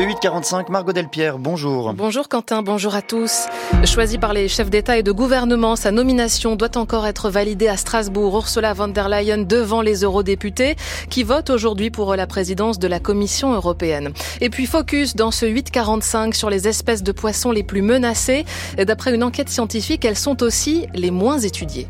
8h45, Margot Delpierre, bonjour. Bonjour Quentin, bonjour à tous. Choisie par les chefs d'État et de gouvernement, sa nomination doit encore être validée à Strasbourg. Ursula von der Leyen devant les eurodéputés qui votent aujourd'hui pour la présidence de la Commission européenne. Et puis focus dans ce 8h45 sur les espèces de poissons les plus menacées. D'après une enquête scientifique, elles sont aussi les moins étudiées.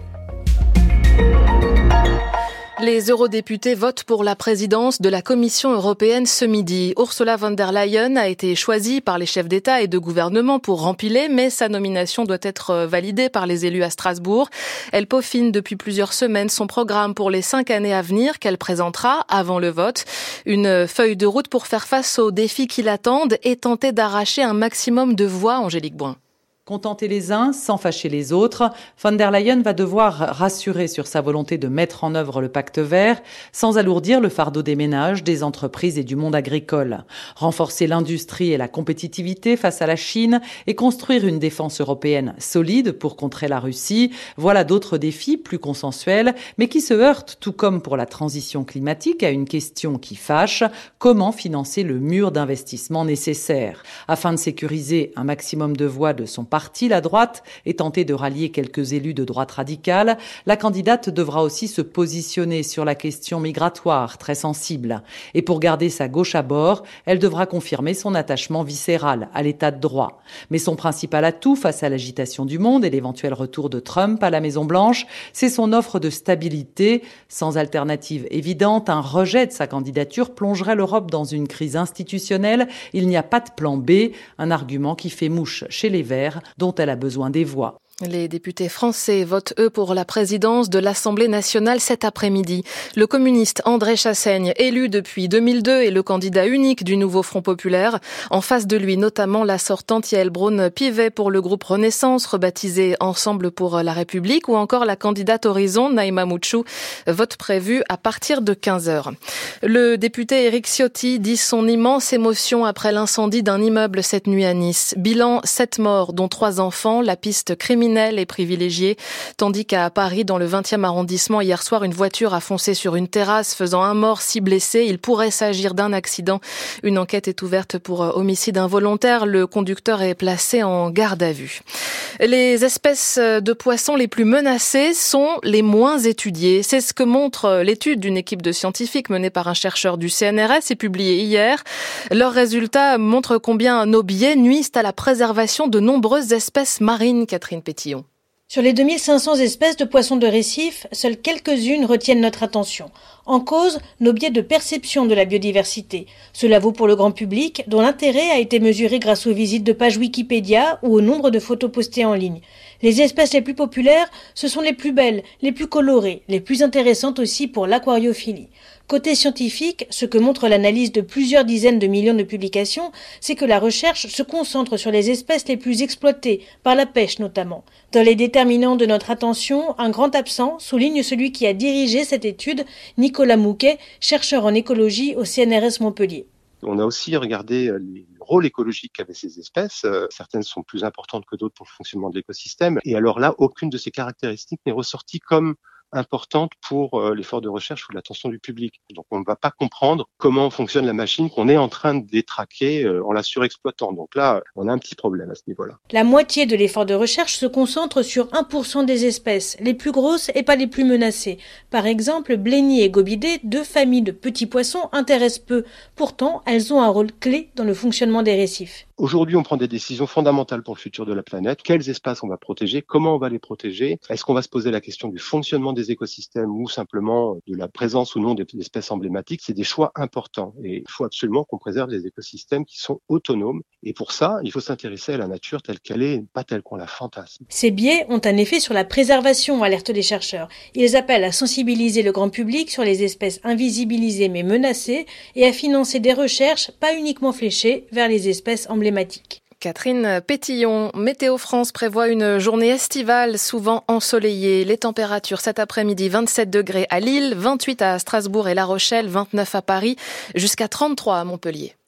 Les eurodéputés votent pour la présidence de la Commission européenne ce midi. Ursula von der Leyen a été choisie par les chefs d'État et de gouvernement pour rempiler, mais sa nomination doit être validée par les élus à Strasbourg. Elle peaufine depuis plusieurs semaines son programme pour les 5 années à venir qu'elle présentera avant le vote. Une feuille de route pour faire face aux défis qui l'attendent et tenter d'arracher un maximum de voix, Angélique Boin. Contenter les uns sans fâcher les autres, von der Leyen va devoir rassurer sur sa volonté de mettre en œuvre le pacte vert sans alourdir le fardeau des ménages, des entreprises et du monde agricole. Renforcer l'industrie et la compétitivité face à la Chine et construire une défense européenne solide pour contrer la Russie, voilà d'autres défis plus consensuels mais qui se heurtent, tout comme pour la transition climatique, à une question qui fâche: comment financer le mur d'investissement nécessaire? Afin de sécuriser un maximum de voix de son parti, la droite, et tenter de rallier quelques élus de droite radicale, la candidate devra aussi se positionner sur la question migratoire, très sensible. Et pour garder sa gauche à bord, elle devra confirmer son attachement viscéral à l'état de droit. Mais son principal atout face à l'agitation du monde et l'éventuel retour de Trump à la Maison-Blanche, c'est son offre de stabilité. Sans alternative évidente, un rejet de sa candidature plongerait l'Europe dans une crise institutionnelle. Il n'y a pas de plan B, un argument qui fait mouche chez les Verts, dont elle a besoin des voix. Les députés français votent, eux, pour la présidence de l'Assemblée nationale cet après-midi. Le communiste André Chassaigne, élu depuis 2002, est le candidat unique du nouveau Front populaire. En face de lui, notamment la sortante Yaël Braun-Pivet pour le groupe Renaissance, rebaptisé Ensemble pour la République, ou encore la candidate Horizon, Naïma Mouchou, vote prévu à partir de 15h. Le député Éric Ciotti dit son immense émotion après l'incendie d'un immeuble cette nuit à Nice. Bilan 7 morts, dont 3 enfants, la piste criminelle est privilégiée, tandis qu'à Paris, dans le 20e arrondissement, hier soir, une voiture a foncé sur une terrasse, faisant 1 mort, 6 blessés. Il pourrait s'agir d'un accident. Une enquête est ouverte pour homicide involontaire. Le conducteur est placé en garde à vue. Les espèces de poissons les plus menacées sont les moins étudiées. C'est ce que montre l'étude d'une équipe de scientifiques menée par un chercheur du CNRS et publiée hier. Leurs résultats montrent combien nos biais nuisent à la préservation de nombreuses espèces marines, Catherine Pétillon. Sur les 2500 espèces de poissons de récif, seules quelques-unes retiennent notre attention. En cause, nos biais de perception de la biodiversité. Cela vaut pour le grand public, dont l'intérêt a été mesuré grâce aux visites de pages Wikipédia ou au nombre de photos postées en ligne. Les espèces les plus populaires, ce sont les plus belles, les plus colorées, les plus intéressantes aussi pour l'aquariophilie. Côté scientifique, ce que montre l'analyse de plusieurs dizaines de millions de publications, c'est que la recherche se concentre sur les espèces les plus exploitées, par la pêche notamment. Dans les déterminants de notre attention, un grand absent, souligne celui qui a dirigé cette étude, Nicolas Mouquet, chercheur en écologie au CNRS Montpellier. On a aussi regardé les rôles écologiques qu'avaient ces espèces. Certaines sont plus importantes que d'autres pour le fonctionnement de l'écosystème. Et alors là, aucune de ces caractéristiques n'est ressortie comme importante pour l'effort de recherche ou l'attention du public. Donc on ne va pas comprendre comment fonctionne la machine qu'on est en train de détraquer en la surexploitant. Donc là, on a un petit problème à ce niveau-là. La moitié de l'effort de recherche se concentre sur 1% des espèces, les plus grosses et pas les plus menacées. Par exemple, blénies et gobidés, 2 familles de petits poissons, intéressent peu. Pourtant, elles ont un rôle clé dans le fonctionnement des récifs. Aujourd'hui, on prend des décisions fondamentales pour le futur de la planète. Quels espaces on va protéger? Comment on va les protéger? Est-ce qu'on va se poser la question du fonctionnement des écosystèmes ou simplement de la présence ou non d'espèces emblématiques? C'est des choix importants et il faut absolument qu'on préserve les écosystèmes qui sont autonomes. Et pour ça, il faut s'intéresser à la nature telle qu'elle est, pas telle qu'on la fantasme. Ces biais ont un effet sur la préservation, alertent les chercheurs. Ils appellent à sensibiliser le grand public sur les espèces invisibilisées mais menacées et à financer des recherches pas uniquement fléchées vers les espèces emblématiques. Catherine Pétillon. Météo France prévoit une journée estivale souvent ensoleillée. Les températures cet après-midi, 27 degrés à Lille, 28 à Strasbourg et La Rochelle, 29 à Paris, jusqu'à 33 à Montpellier.